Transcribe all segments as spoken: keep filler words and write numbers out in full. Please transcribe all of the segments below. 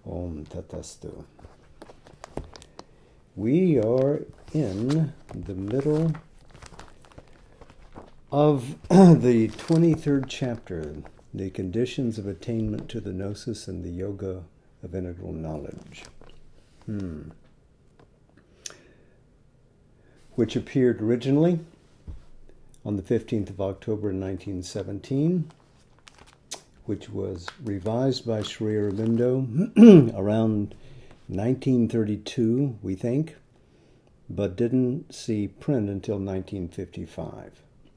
Om Tatastu. We are in the middle of the twenty-third chapter, the conditions of attainment to the Gnosis and the Yoga of Integral Knowledge, hmm. which appeared originally on the fifteenth of October nineteen seventeen, which was revised by Sri Aurobindo around nineteen thirty-two, we think, but didn't see print until nineteen fifty-five.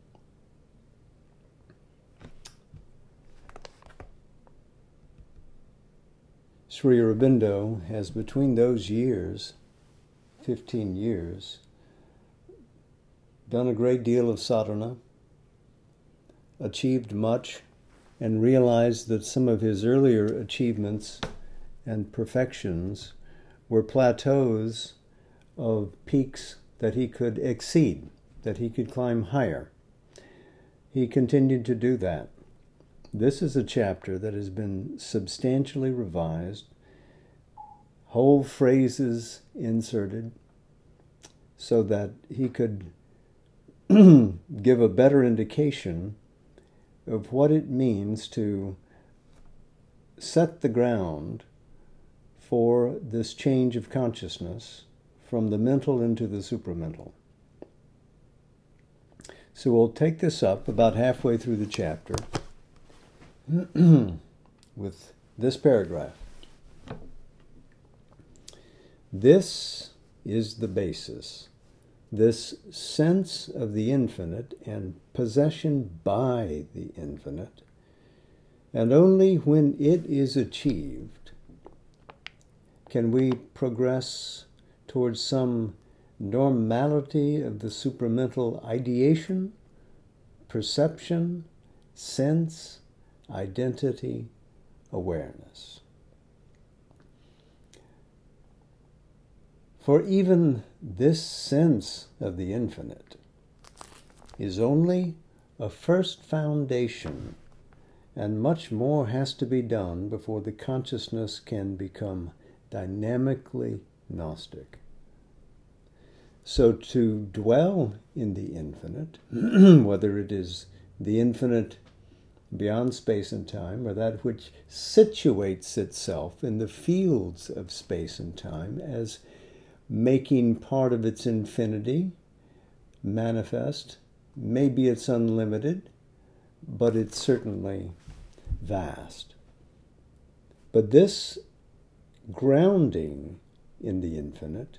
Sri Aurobindo has, between those years, fifteen years, done a great deal of sadhana, achieved much, and realized that some of his earlier achievements and perfections were plateaus of peaks that he could exceed, that he could climb higher. He continued to do that. This is a chapter that has been substantially revised, whole phrases inserted, so that he could give a better indication of what it means to set the ground for this change of consciousness from the mental into the supramental. So we'll take this up about halfway through the chapter with this paragraph. This is the basis. This sense of the infinite and possession by the infinite, and only when it is achieved can we progress towards some normality of the supramental ideation, perception, sense, identity, awareness. For even this sense of the infinite is only a first foundation, and much more has to be done before the consciousness can become dynamically Gnostic. So to dwell in the infinite, whether it is the infinite beyond space and time, or that which situates itself in the fields of space and time as making part of its infinity manifest. Maybe it's unlimited, but it's certainly vast. But this grounding in the infinite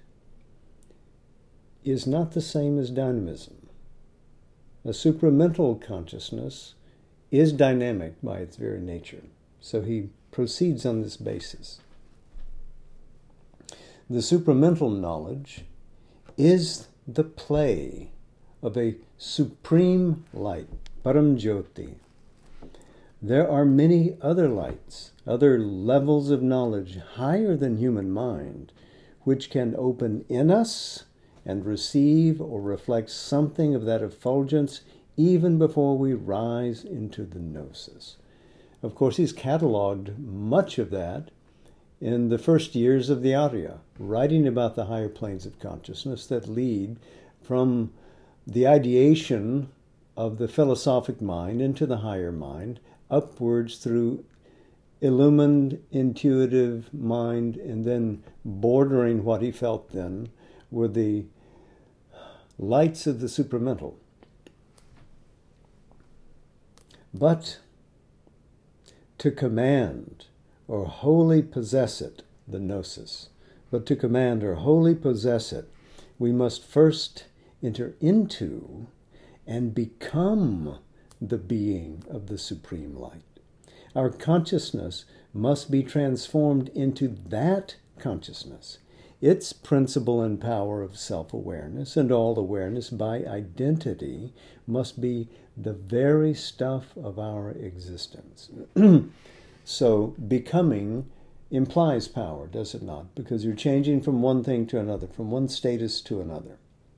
is not the same as dynamism. A supramental consciousness is dynamic by its very nature. So he proceeds on this basis. The supramental knowledge is the play of a supreme light, Param Jyoti. There are many other lights, other levels of knowledge higher than human mind, which can open in us and receive or reflect something of that effulgence even before we rise into the Gnosis. Of course, he's cataloged much of that in the first years of the Arya, writing about the higher planes of consciousness that lead from the ideation of the philosophic mind into the higher mind, upwards through illumined, intuitive mind, and then bordering what he felt then were the lights of the supramental. But to command or wholly possess it, the Gnosis, but to command or wholly possess it, we must first enter into and become the being of the supreme light. Our consciousness must be transformed into that consciousness, its principle and power of self-awareness, and all awareness by identity must be the very stuff of our existence. So becoming implies power, does it not? Because you're changing from one thing to another, from one status to another.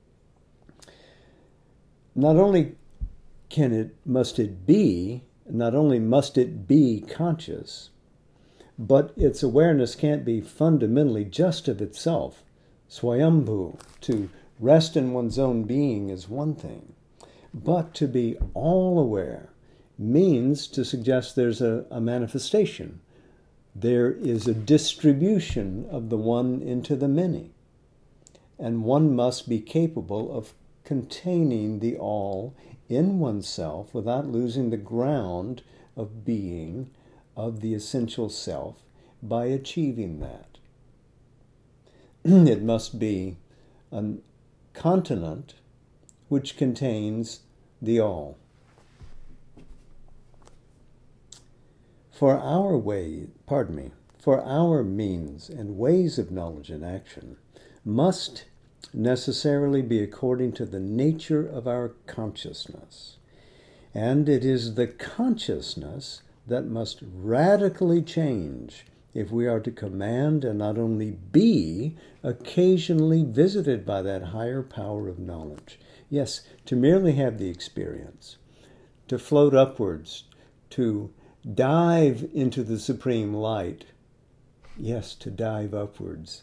Not only can it, must it be, not only must it be conscious, but its awareness can't be fundamentally just of itself. Swayambhu, to rest in one's own being, is one thing. But to be all aware means to suggest there's a, a manifestation. There is a distribution of the one into the many. And one must be capable of containing the all in oneself without losing the ground of being, of the essential self, by achieving that. It must be a continent which contains the all. For our way, pardon me, for our means and ways of knowledge and action must necessarily be according to the nature of our consciousness. And it is the consciousness that must radically change if we are to command and not only be occasionally visited by that higher power of knowledge. Yes, to merely have the experience, to float upwards, to dive into the supreme light. Yes, to dive upwards.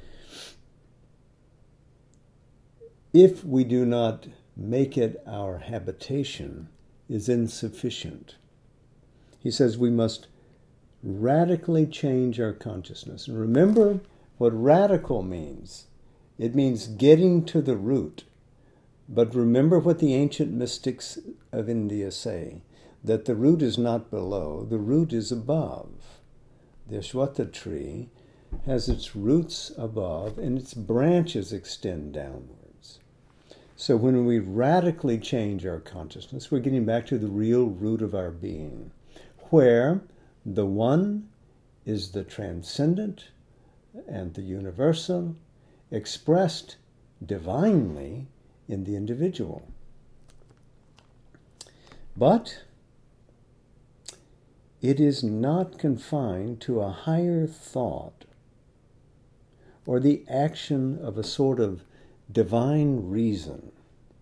If we do not make it our habitation, is insufficient. He says we must radically change our consciousness. And remember what radical means. It means getting to the root. But remember what the ancient mystics of India say, that the root is not below, the root is above. The Ashwatha tree has its roots above and its branches extend downwards. So when we radically change our consciousness, we're getting back to the real root of our being, where the one is the transcendent and the universal, expressed divinely in the individual. But it is not confined to a higher thought or the action of a sort of divine reason.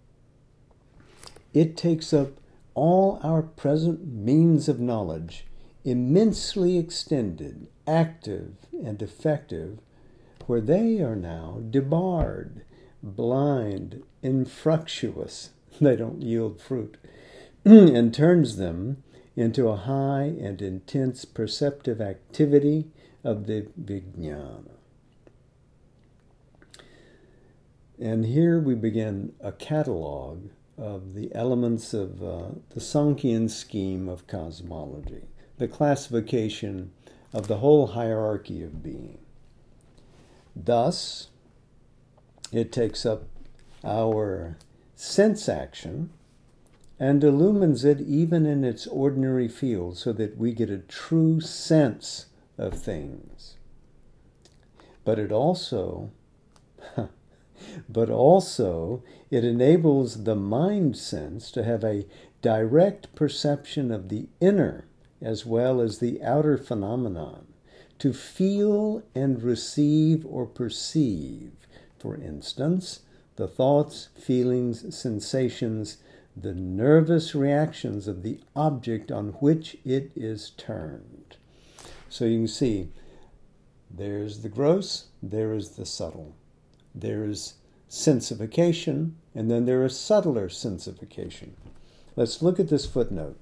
It takes up all our present means of knowledge, immensely extended, active, and effective, where they are now debarred, blind, infructuous, they don't yield fruit, and turns them into a high and intense perceptive activity of the vijnana. And here we begin a catalog of the elements of uh, the Sankhyan scheme of cosmology, the classification of the whole hierarchy of being. Thus, it takes up our sense action and illumines it even in its ordinary field so that we get a true sense of things. But it also But also, it enables the mind sense to have a direct perception of the inner as well as the outer phenomenon, to feel and receive or perceive, for instance, the thoughts, feelings, sensations, the nervous reactions of the object on which it is turned. So you can see, there's the gross, there is the subtle. There is sensification, and then there is subtler sensification. Let's look at this footnote.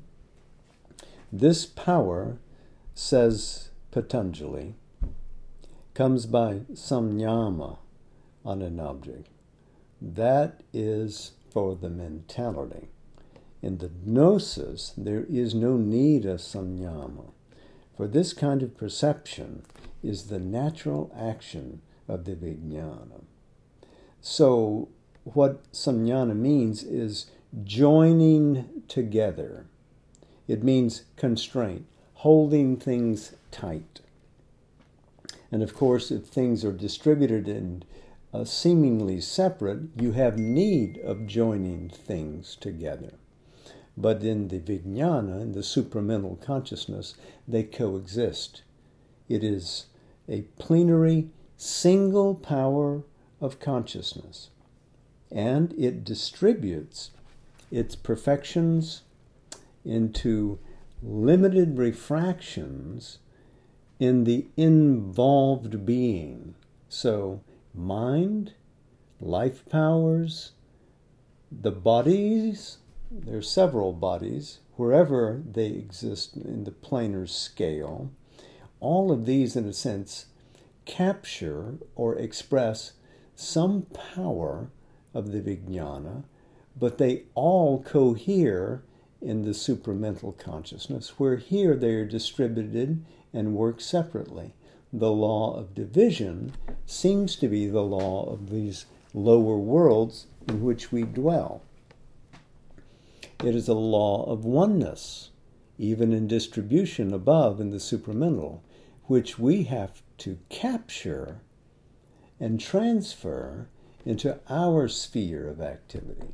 This power, says Patanjali, comes by samyama on an object. That is for the mentality. In the gnosis, there is no need of samyama, for this kind of perception is the natural action of the vijnana. So what samyana means is joining together. It means constraint, holding things tight. And of course, if things are distributed and uh, seemingly separate, you have need of joining things together. But in the vijnana, in the supramental consciousness, they coexist. It is a plenary single power of consciousness, and it distributes its perfections into limited refractions in the involved being. So, mind, life powers, the bodies, there are several bodies, wherever they exist in the planar scale, all of these, in a sense, capture or express some power of the vijnana, but they all cohere in the supramental consciousness, where here they are distributed and work separately. The law of division seems to be the law of these lower worlds in which we dwell. It is a law of oneness, even in distribution above in the supramental, which we have to capture and transfer into our sphere of activity.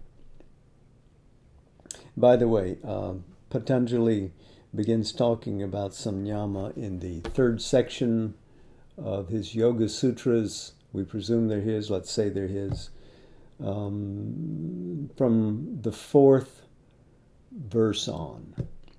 By the way, uh, Patanjali begins talking about samyama in the third section of his Yoga Sutras. We presume they're his, let's say they're his. Um, from the fourth verse on.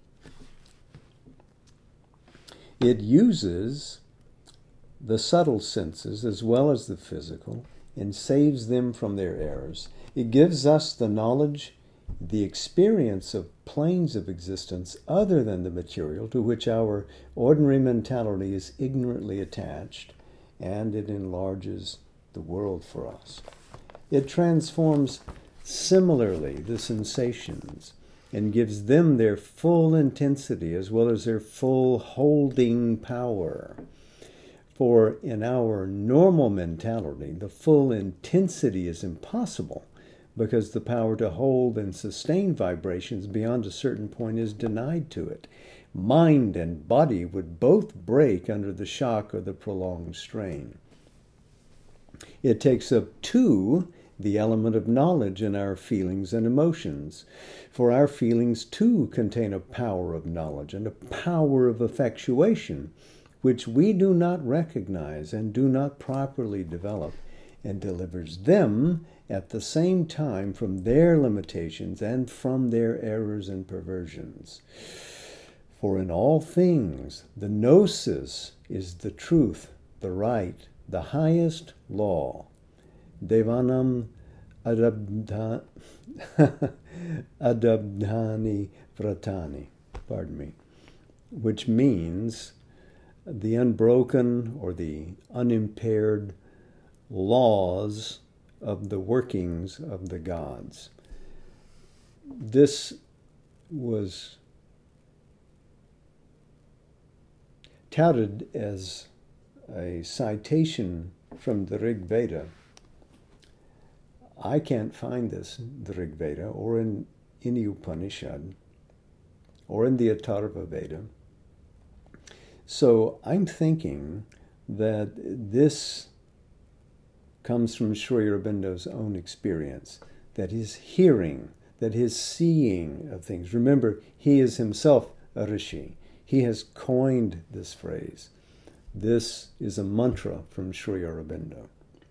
It uses the subtle senses as well as the physical and saves them from their errors. It gives us the knowledge, the experience of planes of existence other than the material to which our ordinary mentality is ignorantly attached, and it enlarges the world for us. It transforms similarly the sensations and gives them their full intensity as well as their full holding power. For in our normal mentality, the full intensity is impossible because the power to hold and sustain vibrations beyond a certain point is denied to it. Mind and body would both break under the shock of the prolonged strain. It takes up too the element of knowledge in our feelings and emotions, for our feelings too contain a power of knowledge and a power of effectuation, which we do not recognize and do not properly develop, and delivers them at the same time from their limitations and from their errors and perversions. For in all things, the gnosis is the truth, the right, the highest law. Devanam adabdha, adabdhani vratani, pardon me, which means the unbroken or the unimpaired laws of the workings of the gods. This was touted as a citation from the Rig Veda. I can't find this in the Rig Veda or in any Upanishad or in the Atharva Veda. So I'm thinking that this comes from Sri Aurobindo's own experience, that his hearing, that his seeing of things. Remember, he is himself a rishi. He has coined this phrase. This is a mantra from Sri Aurobindo.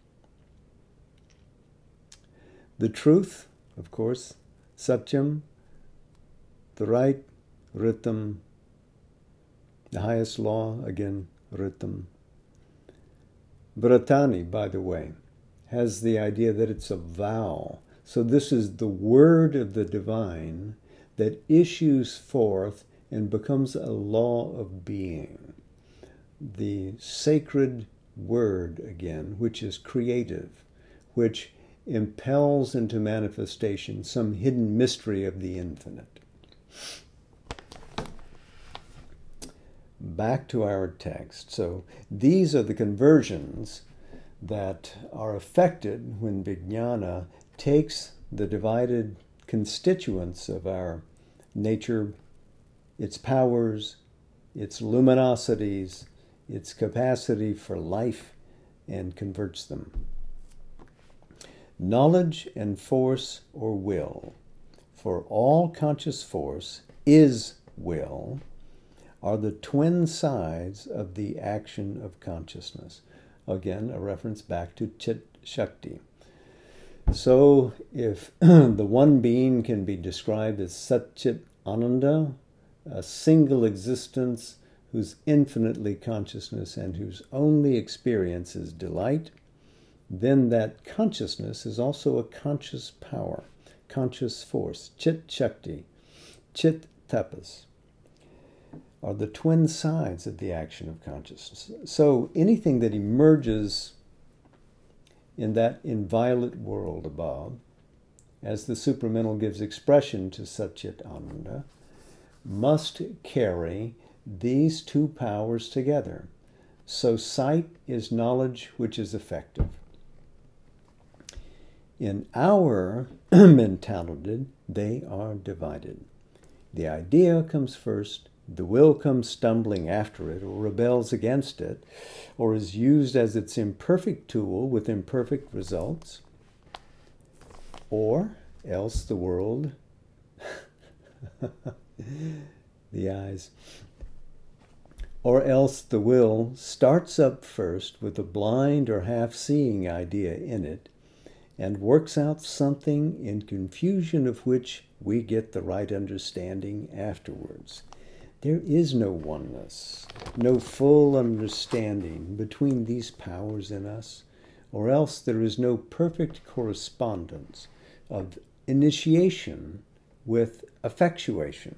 The truth, of course, Satyam, the right, Ritam, the highest law, again, Ritam. Vratani, by the way, has the idea that it's a vow. So this is the word of the divine that issues forth and becomes a law of being. The sacred word, again, which is creative, which impels into manifestation some hidden mystery of the infinite. Back to our text. So these are the conversions that are affected when vijnana takes the divided constituents of our nature, its powers, its luminosities, its capacity for life, and converts them. Knowledge and force or will, for all conscious force is will, are the twin sides of the action of consciousness. Again, a reference back to Chit Shakti. So, if the one being can be described as Sat Chit Ananda, a single existence whose infinitely consciousness and whose only experience is delight, then that consciousness is also a conscious power, conscious force. Chit Shakti, Chit Tapas are the twin sides of the action of consciousness. So anything that emerges in that inviolate world above, as the supramental gives expression to Satchit Ananda, must carry these two powers together. So sight is knowledge which is effective. In our mentality, they are divided. The idea comes first, the will comes stumbling after it, or rebels against it, or is used as its imperfect tool with imperfect results, or else the world, the eyes, or else the will starts up first with a blind or half-seeing idea in it, and works out something in confusion of which we get the right understanding afterwards. There is no oneness, no full understanding between these powers in us, or else there is no perfect correspondence of initiation with effectuation.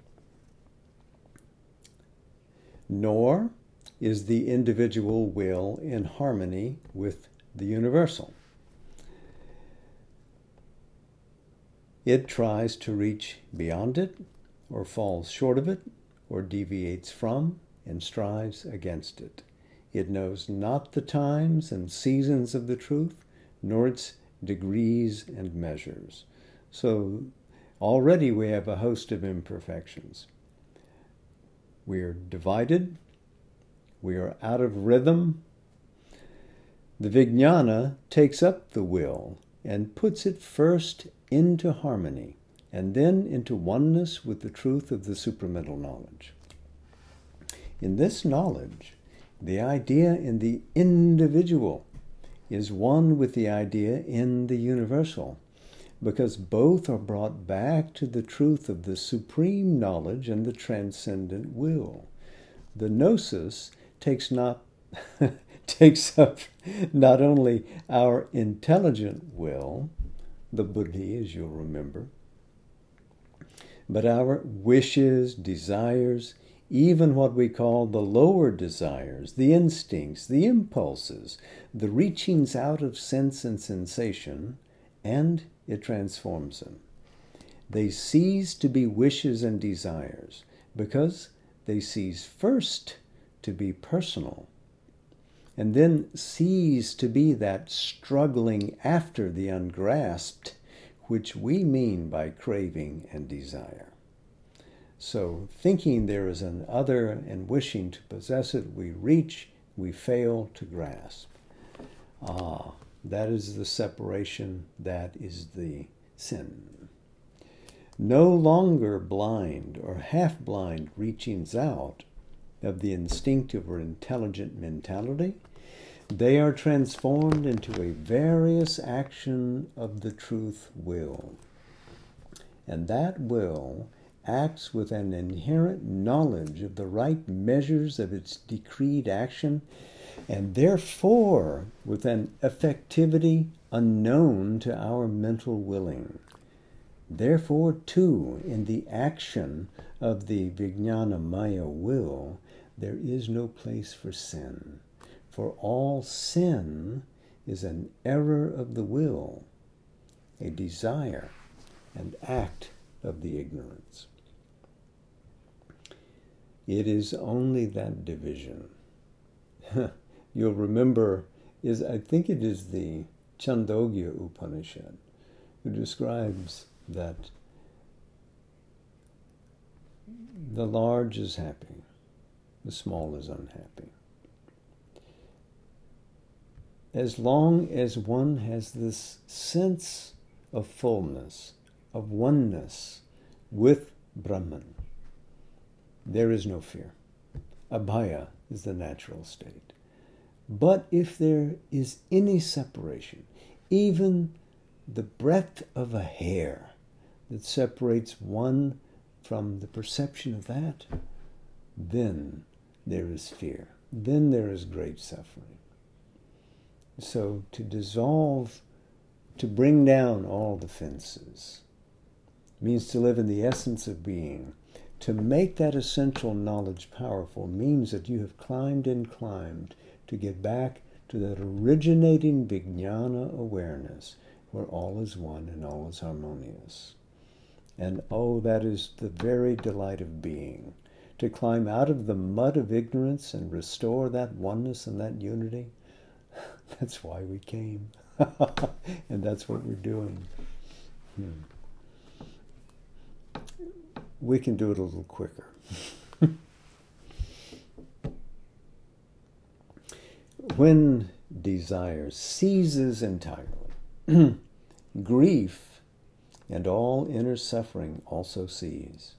Nor is the individual will in harmony with the universal. It tries to reach beyond it, or falls short of it, or deviates from and strives against it. It knows not the times and seasons of the truth, nor its degrees and measures. So already we have a host of imperfections. We are divided. We are out of rhythm. The Vijnana takes up the will and puts it first into harmony, and then into oneness with the truth of the supramental knowledge. In this knowledge, the idea in the individual is one with the idea in the universal, because both are brought back to the truth of the supreme knowledge and the transcendent will. The gnosis takes not takes up not only our intelligent will, the buddhi, as you'll remember, but our wishes, desires, even what we call the lower desires, the instincts, the impulses, the reachings out of sense and sensation, and it transforms them. They cease to be wishes and desires because they cease first to be personal, and then cease to be that struggling after the ungrasped, which we mean by craving and desire. So, thinking there is an other and wishing to possess it, we reach, we fail to grasp. Ah, that is the separation, that is the sin. No longer blind or half-blind reachings out of the instinctive or intelligent mentality, they are transformed into a various action of the truth will. And that will acts with an inherent knowledge of the right measures of its decreed action, and therefore with an effectivity unknown to our mental willing. Therefore, too, in the action of the Vijnanamaya will, there is no place for sin. For all sin is an error of the will, a desire, an act of the ignorance. It is only that division. You'll remember, is I think it is the Chandogya Upanishad who describes that the large is happy, the small is unhappy. As long as one has this sense of fullness, of oneness with Brahman, there is no fear. Abhaya is the natural state. But if there is any separation, even the breadth of a hair that separates one from the perception of that, then there is fear. Then there is great suffering. So to dissolve, to bring down all defenses, means to live in the essence of being. To make that essential knowledge powerful means that you have climbed and climbed to get back to that originating vijnana awareness where all is one and all is harmonious. And oh, that is the very delight of being. To climb out of the mud of ignorance and restore that oneness and that unity. That's why we came. And that's what we're doing. Hmm. We can do it a little quicker. When desire ceases entirely, grief and all inner suffering also cease.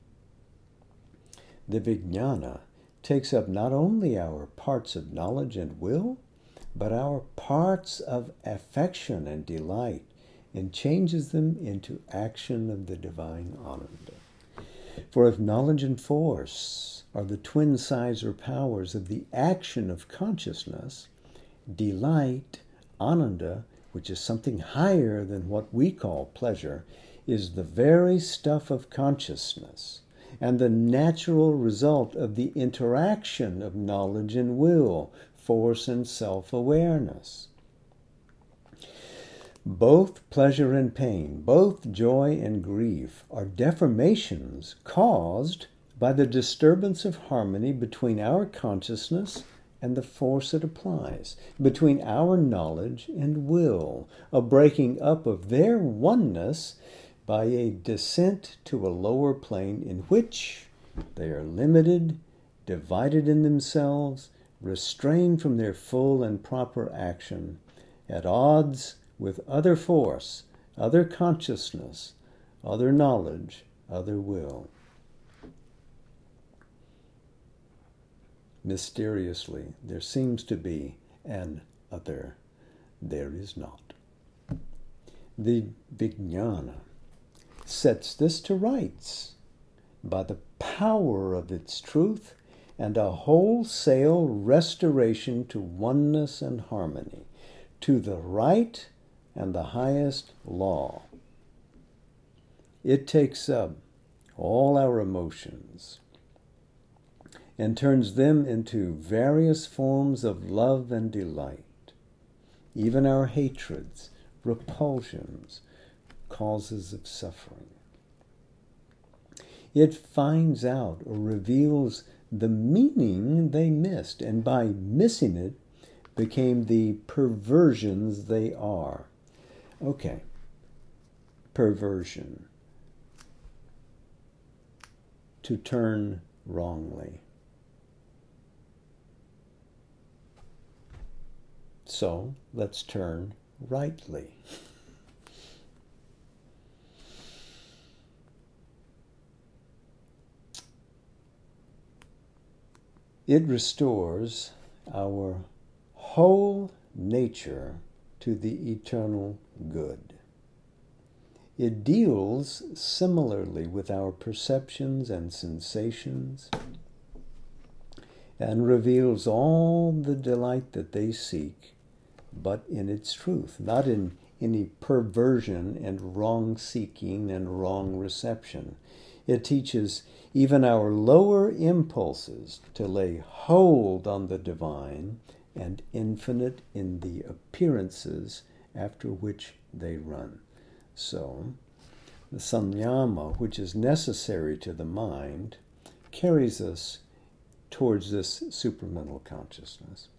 The vijnana takes up not only our parts of knowledge and will, but our parts of affection and delight, and changes them into action of the divine Ananda. For if knowledge and force are the twin sides or powers of the action of consciousness, delight, Ananda, which is something higher than what we call pleasure, is the very stuff of consciousness and the natural result of the interaction of knowledge and will, force and self-awareness. Both pleasure and pain, both joy and grief, are deformations caused by the disturbance of harmony between our consciousness and the force it applies, between our knowledge and will, a breaking up of their oneness by a descent to a lower plane in which they are limited, divided in themselves, restrained from their full and proper action, at odds with other force, other consciousness, other knowledge, other will. Mysteriously, there seems to be an other. There is not. The vijnana sets this to rights by the power of its truth and a wholesale restoration to oneness and harmony, to the right and the highest law. It takes up all our emotions and turns them into various forms of love and delight, even our hatreds, repulsions, causes of suffering. It finds out or reveals the meaning they missed, and by missing it, became the perversions they are. Okay, perversion. To turn wrongly. So let's turn rightly. It restores our whole nature to the eternal good. It deals similarly with our perceptions and sensations and reveals all the delight that they seek, but in its truth, not in any perversion and wrong seeking and wrong reception. It teaches even our lower impulses to lay hold on the divine and infinite in the appearances after which they run. So, the samyama, which is necessary to the mind, carries us towards this supramental consciousness.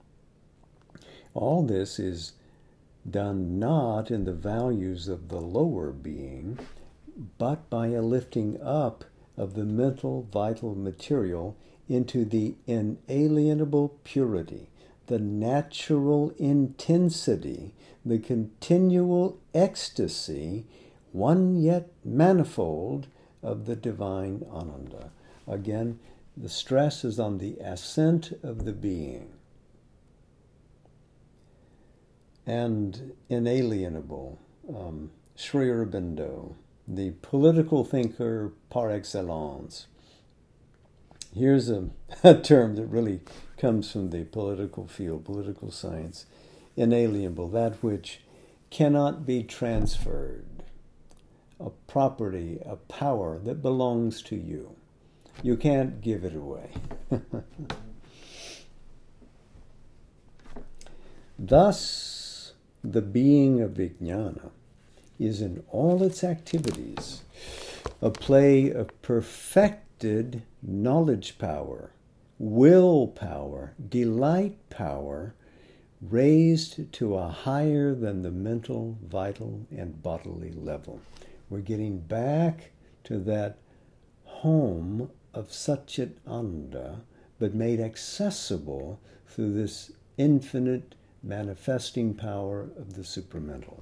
All this is done not in the values of the lower being, but by a lifting up of the mental vital material into the inalienable purity, the natural intensity, the continual ecstasy, one yet manifold, of the divine Ananda. Again, the stress is on the ascent of the being. And inalienable, um, Sri Aurobindo, the political thinker par excellence, Here's a, a term that really comes from the political field, political science. Inalienable, that which cannot be transferred. A property, a power that belongs to you. You can't give it away. Thus, the being of Vijnana is in all its activities a play of perfected knowledge power, will power, delight power, raised to a higher than the mental, vital, and bodily level. We're getting back to that home of Satchit Ananda, but made accessible through this infinite manifesting power of the supramental.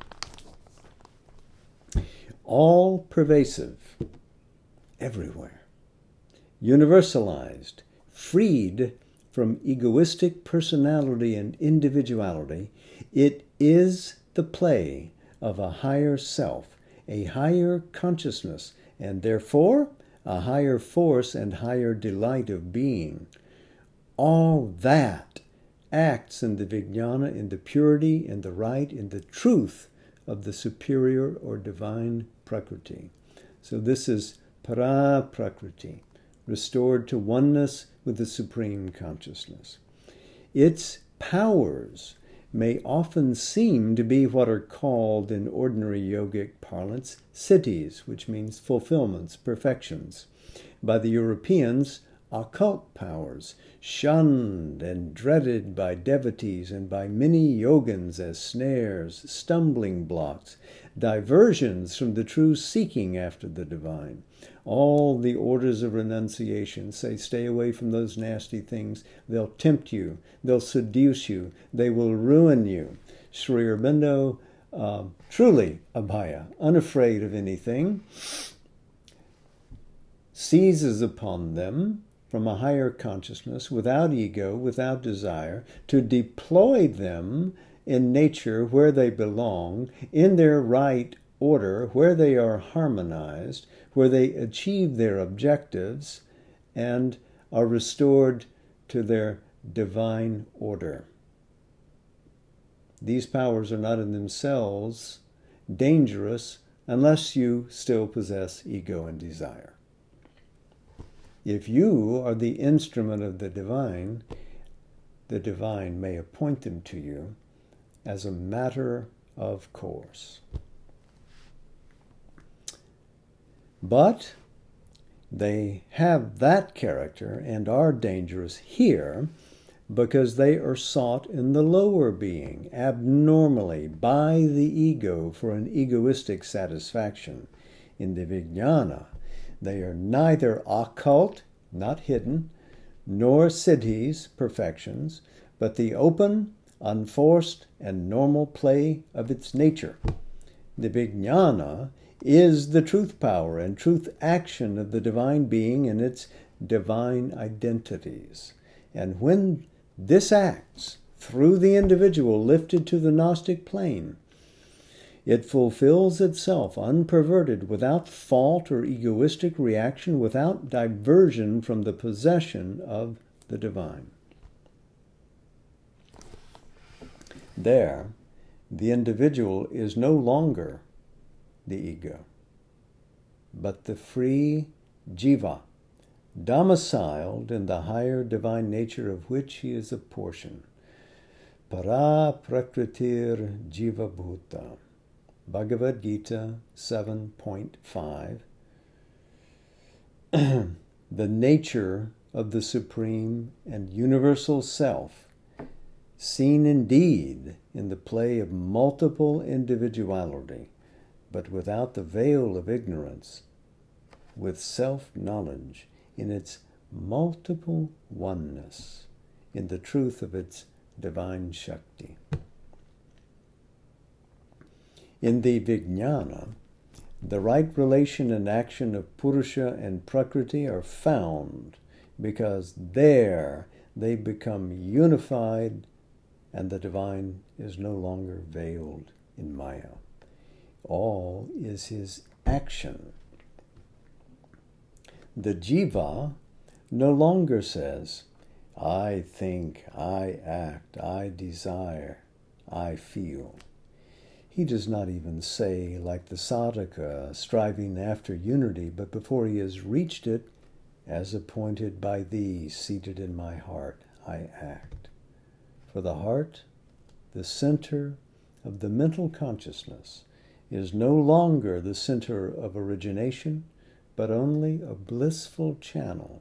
All pervasive, everywhere, universalized, freed from egoistic personality and individuality, it is the play of a higher self, a higher consciousness, and therefore a higher force and higher delight of being. All that acts in the Vijnana, in the purity, in the right, in the truth of the superior or divine Prakriti. So this is Para Prakriti, restored to oneness with the Supreme Consciousness. Its powers may often seem to be what are called in ordinary yogic parlance siddhis, which means fulfillments, perfections. By the Europeans, occult powers, shunned and dreaded by devotees and by many yogins as snares, stumbling blocks, diversions from the true seeking after the divine. All the orders of renunciation say, stay away from those nasty things. They'll tempt you. They'll seduce you. They will ruin you. Sri Aurobindo, uh, truly abhaya, unafraid of anything, seizes upon them from a higher consciousness, without ego, without desire, to deploy them in nature where they belong, in their right order, where they are harmonized, where they achieve their objectives and are restored to their divine order. These powers are not in themselves dangerous unless you still possess ego and desire. If you are the instrument of the divine, the divine may appoint them to you as a matter of course. But they have that character and are dangerous here because they are sought in the lower being, abnormally, by the ego for an egoistic satisfaction. In the Vijnana, they are neither occult, not hidden, nor siddhis, perfections, but the open, unforced, and normal play of its nature. The Vijnana is the truth power and truth action of the divine being in its divine identities. And when this acts through the individual lifted to the Gnostic plane, it fulfills itself unperverted, without fault or egoistic reaction, without diversion from the possession of the divine. There, the individual is no longer the ego, but the free jiva, domiciled in the higher divine nature of which he is a portion. Para prakritir jiva bhuta. Bhagavad Gita seven point five. The nature of the supreme and universal self, seen indeed in the play of multiple individuality, but without the veil of ignorance, with self-knowledge in its multiple oneness, in the truth of its divine Shakti. In the Vijnana, the right relation and action of Purusha and Prakriti are found because there they become unified and the divine is no longer veiled in Maya. All is his action. The jiva no longer says, I think, I act, I desire, I feel. He does not even say, like the sadhaka, striving after unity, but before he has reached it, as appointed by thee, seated in my heart, I act. For the heart, the center of the mental consciousness, is no longer the center of origination, but only a blissful channel.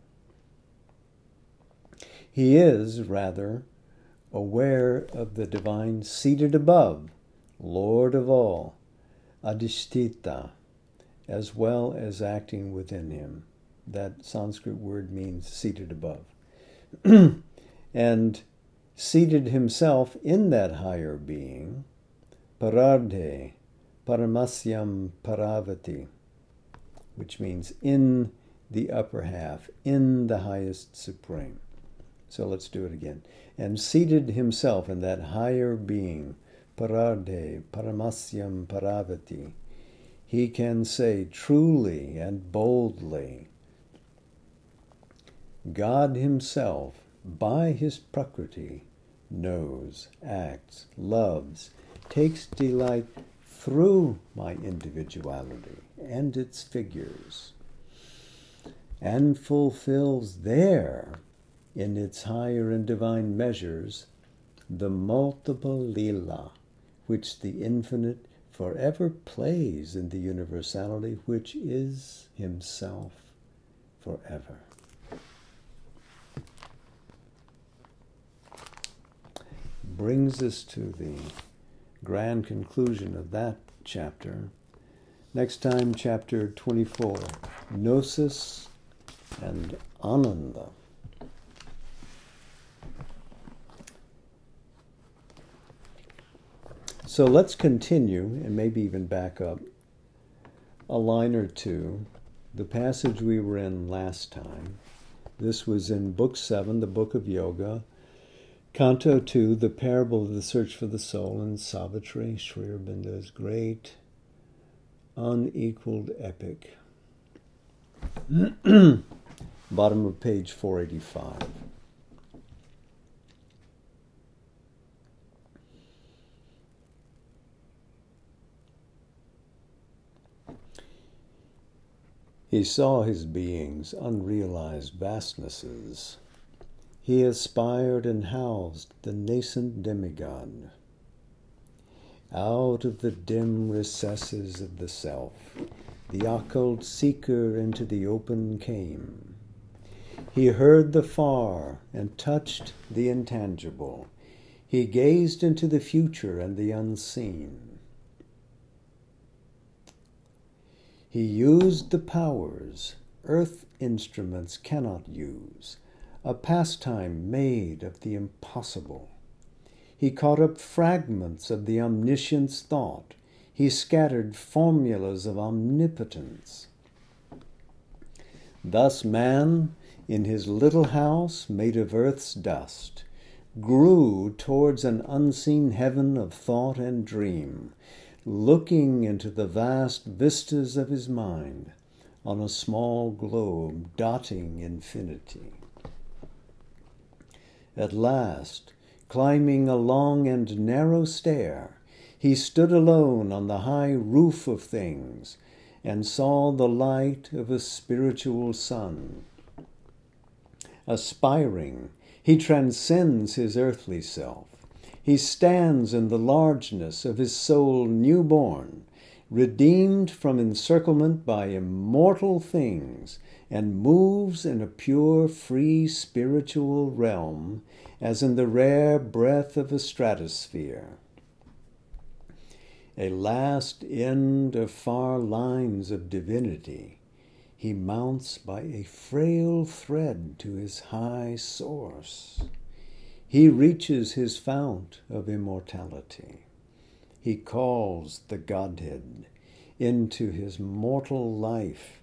He is, rather, aware of the divine seated above, Lord of all, Adhisthita, as well as acting within him. That Sanskrit word means seated above. And seated himself in that higher being, Parardhe, Paramasyam Paravati, which means in the upper half, in the highest supreme. So let's do it again. And seated himself in that higher being, Parardhe, Paramasyam Paravati, he can say truly and boldly, God himself, by his prakriti, knows, acts, loves, takes delight through my individuality and its figures, and fulfills there, in its higher and divine measures, the multiple lila, which the infinite forever plays in the universality which is himself forever. Brings us to the grand conclusion of that chapter. Next time, chapter twenty-four, Gnosis and Ananda. So let's continue, and maybe even back up a line or two. The passage we were in last time, this was in Book seven, the Book of Yoga, Canto two, The Parable of the Search for the Soul, in Savitri, Sri Aurobindo's great, unequaled epic. Bottom of page four eighty-five. He saw his being's unrealized vastnesses. He aspired and housed the nascent demigod. Out of the dim recesses of the self, the occult seeker into the open came. He heard the far and touched the intangible. He gazed into the future and the unseen. He used the powers earth instruments cannot use, a pastime made of the impossible. He caught up fragments of the omniscient's thought. He scattered formulas of omnipotence. Thus man, in his little house made of earth's dust, grew towards an unseen heaven of thought and dream, looking into the vast vistas of his mind on a small globe dotting infinity. At last, climbing a long and narrow stair, he stood alone on the high roof of things and saw the light of a spiritual sun. Aspiring, he transcends his earthly self. He stands in the largeness of his soul newborn, redeemed from encirclement by immortal things, and moves in a pure, free spiritual realm, as in the rare breath of a stratosphere. A last end of far lines of divinity, he mounts by a frail thread to his high source. He reaches his fount of immortality. He calls the Godhead into his mortal life.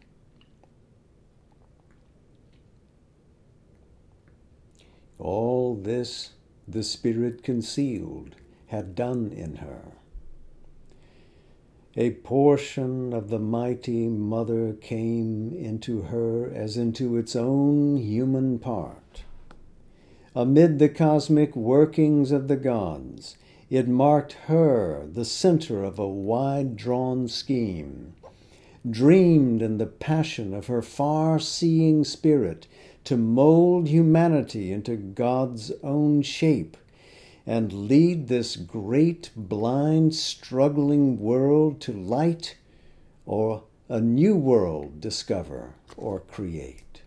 All this the Spirit concealed had done in her. A portion of the mighty mother came into her as into its own human part. Amid the cosmic workings of the gods, it marked her the center of a wide-drawn scheme, dreamed in the passion of her far-seeing spirit to mold humanity into God's own shape and lead this great, blind, struggling world to light or a new world discover or create.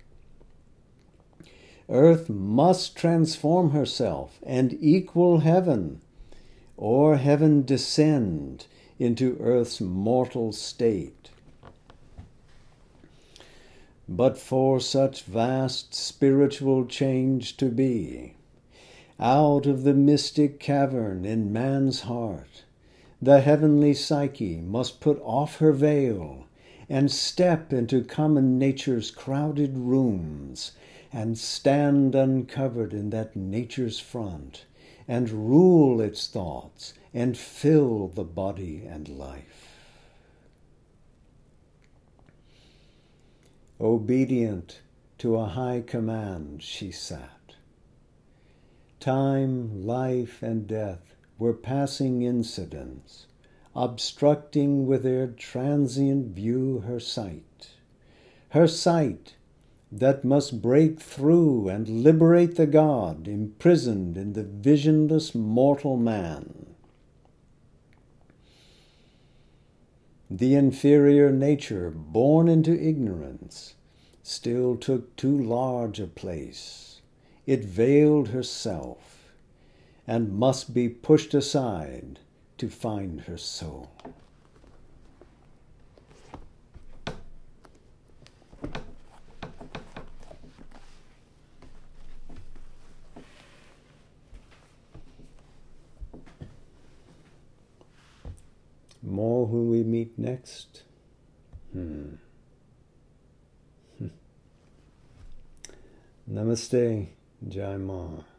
Earth must transform herself and equal heaven, or heaven descend into earth's mortal state. But for such vast spiritual change to be, out of the mystic cavern in man's heart, the heavenly psyche must put off her veil and step into common nature's crowded rooms and stand uncovered in that nature's front and rule its thoughts and fill the body and life. Obedient to a high command she sat. Time, life, and death were passing incidents, obstructing with their transient view her sight. Her sight that must break through and liberate the God imprisoned in the visionless mortal man. The inferior nature, born into ignorance, still took too large a place. It veiled herself and must be pushed aside to find her soul. More when we meet next. Hmm. Namaste. Jai Ma.